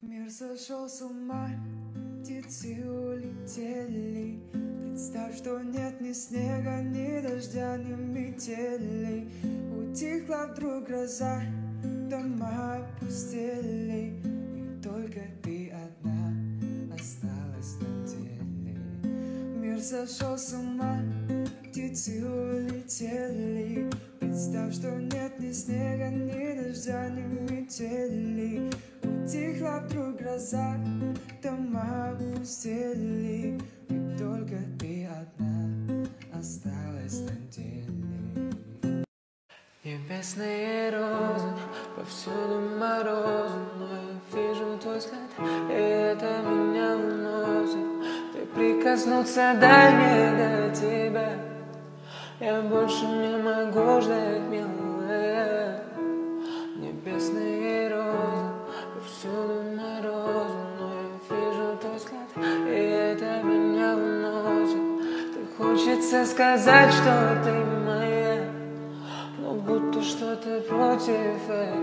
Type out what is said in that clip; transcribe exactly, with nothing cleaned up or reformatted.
Мир сошел с ума, птицы улетели. Представь, что нет ни снега, ни дождя, ни метели. Утихла вдруг гроза, дома опустели, и только ты одна осталась на деле. Мир сошел с ума, птицы улетели. Представь, что нет ни снега, ни дождя, ни метели. Утихла вдруг гроза, дома опустели, и только ты одна осталась на деле. Небесные розы, повсюду морозы, но я вижу твой взгляд, и это меня уносит. Ты прикоснуться, дай мне до тебя, я больше не могу ждать, милая. Небесные розы, повсюду морозы, но я вижу твой взгляд, и это меня уносит. Ты хочется сказать, что ты моя, но будто что-то против этого.